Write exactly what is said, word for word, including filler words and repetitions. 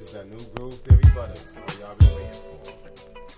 It's that new groove theory butters. All y'all been waiting for.